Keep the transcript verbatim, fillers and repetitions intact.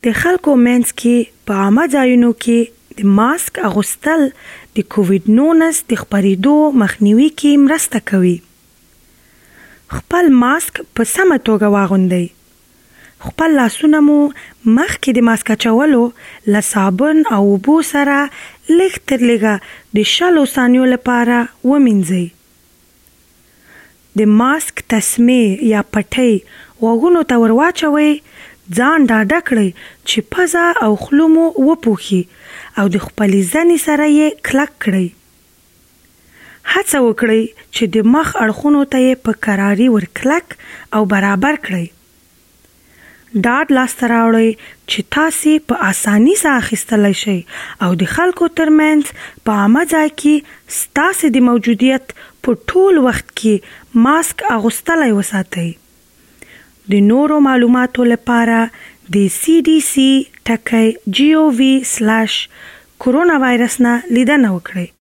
د خلکو منځ کې په عامه ځایونو کې د ماسک اغوستل د کووډ نولس د خپرېدو مخنیوي کې مرسته کوي. خپل ماسک په سمه توګه واغوندئ. خپل لاسونه مو مخکې د ماسک اچولو له صابون او اوبو سره لږ تر لږه د شلو ثانیو لپاره ومینځئ. د ماسک تسمې یا پټۍ غوږونو ته ور واچوئ. ځان ډاډه کړئ چې پزه او خوله مو وپوښي او د خپلې زنې سره یې کلک کړئ. هڅه وکړئ چې د مخ اړخونو ته یې په کراري ور کلک او برابر کړئ. ډاډ لاسته راوړئ چې تاسې په اساني ساه اخیستلی شئ او د خلکو ترمنځ په عامه ځای کې ستاسې د موجودیت په ټول وخت کې ماسک اغوستلی وساتئ. د نورو معلوماتو لپاره د سی ډي سی ټکی جی او وی سلاش کرونا وایرس نه لیدنه وکړئ.